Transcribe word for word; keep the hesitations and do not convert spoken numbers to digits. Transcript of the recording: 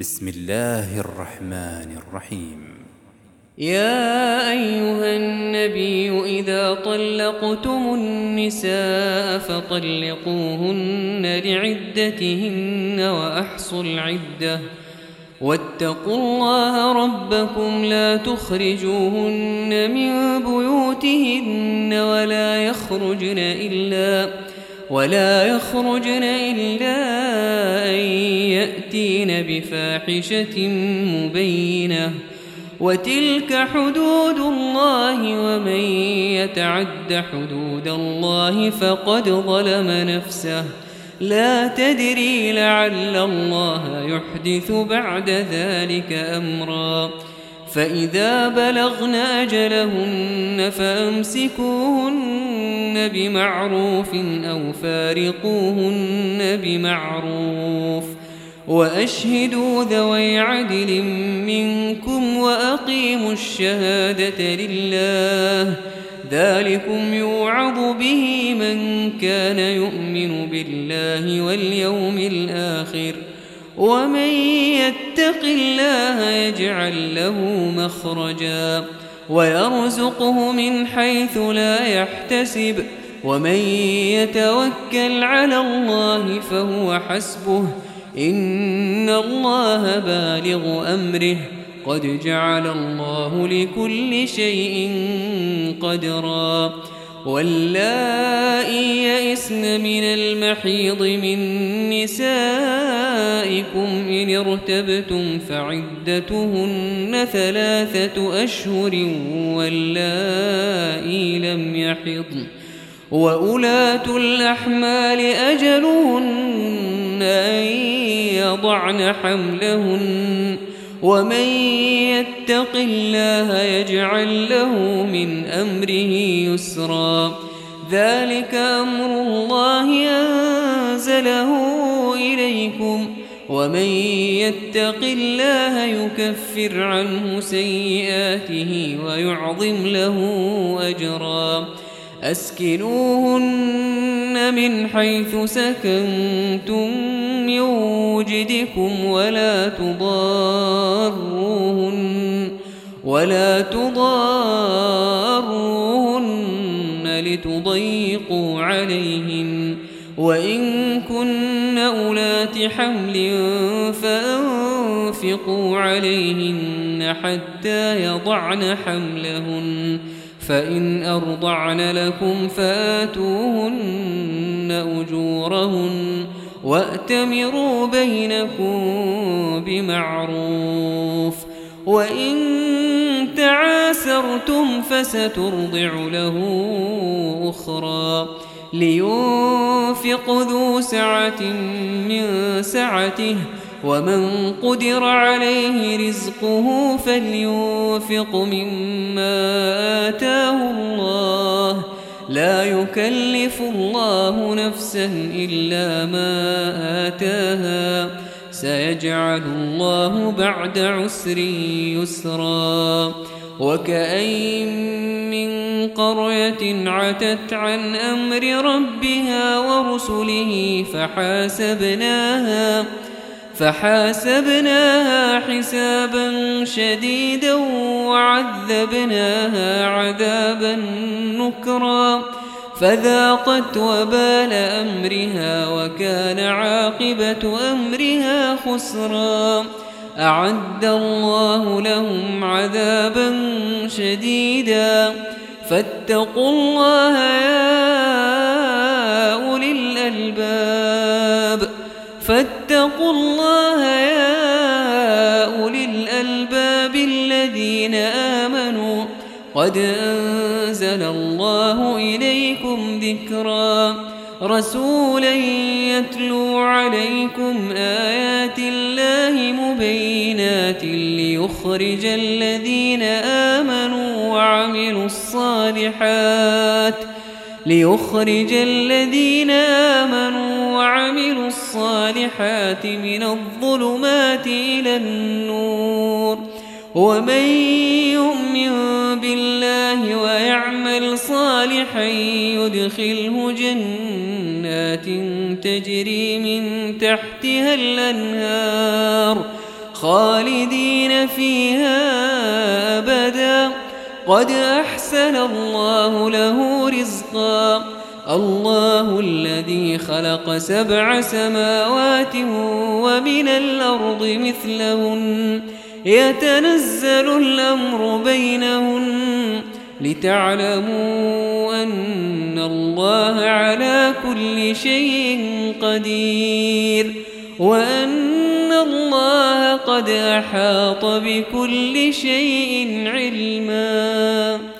بسم الله الرحمن الرحيم. يا أيها النبي إذا طلقتم النساء فطلقوهن لعدتهن وأحصوا العدة واتقوا الله ربكم لا تخرجوهن من بيوتهن ولا يخرجن إلا ولا يخرجن إلا أن يأتين بفاحشة مبينة وتلك حدود الله ومن يتعد حدود الله فقد ظلم نفسه لا تدري لعل الله يحدث بعد ذلك أمرا فإذا بلغن أجلهن فأمسكوهن بمعروف أو فارقوهن بمعروف وأشهدوا ذوي عدل منكم وأقيموا الشهادة لله ذلكم يوعظ به من كان يؤمن بالله واليوم الآخر ومن يتق الله يجعل له مخرجا ويرزقه من حيث لا يحتسب ومن يتوكل على الله فهو حسبه إن الله بالغ أمره قد جعل الله لكل شيء قدرا واللائي يئسن من المحيض من نسائكم إن ارتبتم فعدتهن ثلاثة أشهر واللائي لم يحضن وأولاة الأحمال أجلهن أن يضعن حملهن ومن يتق الله يجعل له من أمره يسرا ذلك أمر الله أنزله إليكم ومن يتق الله يكفر عنه سيئاته ويعظم له أجرا أسكنوهن من حيث سكنتم من وجدكم ولا تضاروهن ولا تضاروهن لتضيقوا عليهن وإن كن أولات حمل فأنفقوا عليهن حتى يضعن حملهن فإن أرضعن لكم فآتوهن أجورهن وأتمروا بينكم بمعروف وإن تعاسرتم فسترضع له أخرى لينفق ذو سعة من سعته ومن قدر عليه رزقه فلينفق مما آتاه الله لا يكلف الله نفسا إلا ما آتاها سيجعل الله بعد عسر يسرا وكأين من قرية عتت عن أمر ربها ورسله فحاسبناها فحاسبناها حسابا شديدا وعذبناها عذابا نكرا فذاقت وبال أمرها وكان عاقبة أمرها خسرا أعد الله لهم عذابا شديدا فاتقوا الله يا أولي الألباب فاتقوا الله يا أولي الألباب الذين آمنوا قد أنزل الله إليكم ذكرا رسولا يتلو عليكم آيات الله مبينات ليخرج الذين آمنوا وعملوا الصالحات ليخرج الذين آمنوا وعملوا الصالحات من الظلمات إلى النور ومن يؤمن بالله ويعمل صالحا يدخله جنات تجري من تحتها الأنهار خالدين فيها أبدا قد أحسن الله له رزقا الله الذي خلق سبع سماوات ومن الأرض مثلهن يتنزل الأمر بينهن لتعلموا أن الله على كل شيء قدير وأن الله قد أحاط بكل شيء علما.